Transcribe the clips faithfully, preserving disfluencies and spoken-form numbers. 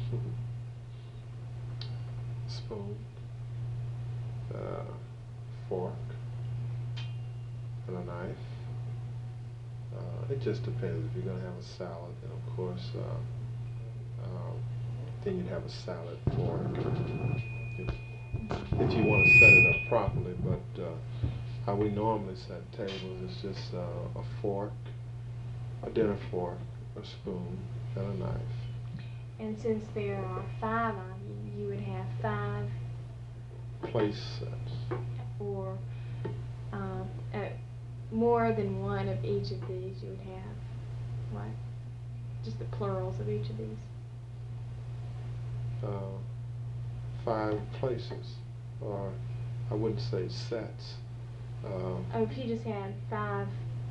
Spoon, uh, fork, and a knife. Uh, it just depends. If you're going to have a salad, then of course, uh, uh, then you'd have a salad fork. If, if you want to set it up properly, but uh, how we normally set tables is just uh, a fork, a dinner fork, a spoon, and a knife. And since there are five of you, you would have five Place sets. or uh, uh, more than one of each of these. You would have what? Just the plurals of each of these. Uh, five places, or I wouldn't say sets. Uh, Oh, if you just had five.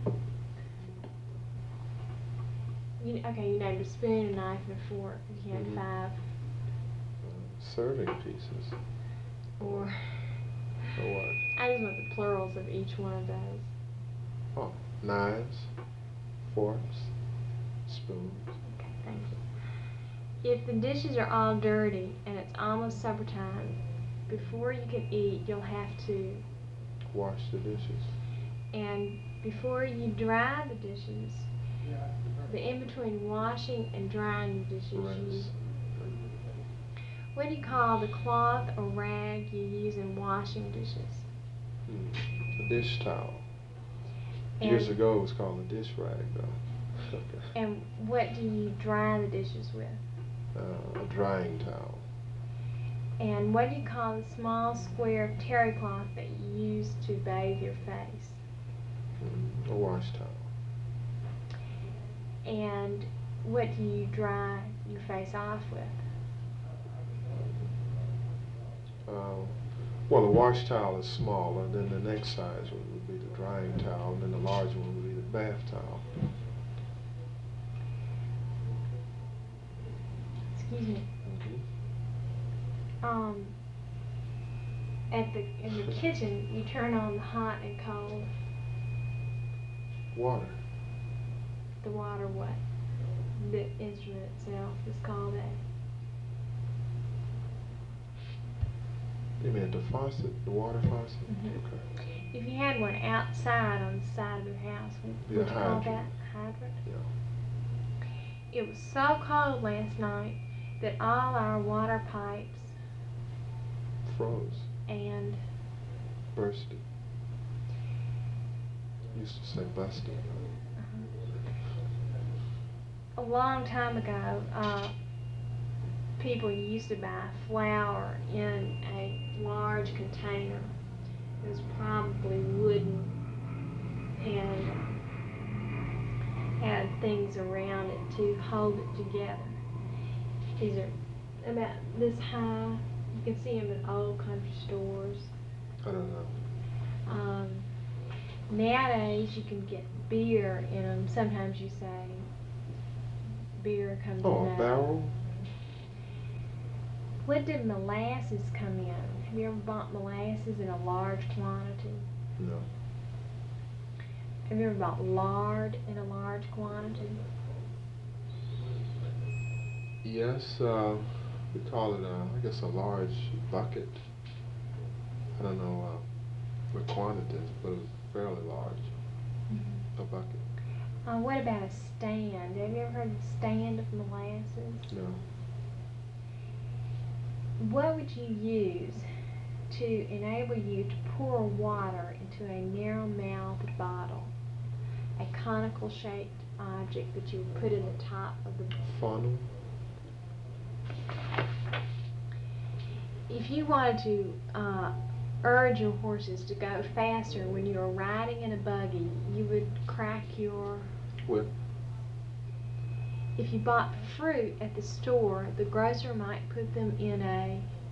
You, okay, you named a spoon, a knife, and a fork. If you had Mhm. five. uh, serving pieces. Or. Or what? I just want the plurals of each one of those. Oh, knives, forks, spoons. Okay, thank you. If the dishes are all dirty and it's almost supper time, before you can eat, you'll have to. Wash the dishes. And before you dry the dishes, the in between washing and drying the dishes, you, Rinse. what do you call the cloth or rag you use in washing dishes? Hmm. A dish towel. And Years ago it was called a dish rag, though. And what do you dry the dishes with? Uh, a drying towel. And what do you call the small square terry cloth that you use to bathe your face? Mm, a wash towel. And what do you dry your face off with? Uh, well, the wash towel is smaller, then the next size one would be the drying towel, and then the large one would be the bath towel. Excuse me. Mm-hmm. Um, at the in the kitchen, you turn on the hot and cold. Water. The water, what? The instrument itself is called that. You mean the faucet, the water faucet? Mm-hmm. Okay. If you had one outside on the side of your house, would, Be a would you call hydrant. that hydrant? Yeah. It was so cold last night that all our water pipes Froze. and Bursted. Used to say busted. uh, a long time ago, uh, people used to buy flour in a large container. It was probably wooden and had things around it to hold it together. These are about this high. You can see them in old country stores. I don't know. Um, nowadays you can get beer in them. Sometimes you say beer comes Oh, in a that. barrel? What did molasses come in? Have you ever bought molasses in a large quantity? No. Have you ever bought lard in a large quantity? Yes, uh, we call it, a, I guess, a large bucket. I don't know uh, what quantities, but it's fairly large. Mm-hmm. A bucket. Uh, what about a stand? Have you ever heard of a stand of molasses? No. What would you use to enable you to pour water into a narrow-mouthed bottle, a conical shaped object that you would put in the top of the Funnel. If you wanted to uh, urge your horses to go faster when you were riding in a buggy, you would crack your Whip. If you bought fruit at the store, the grocer might put them in a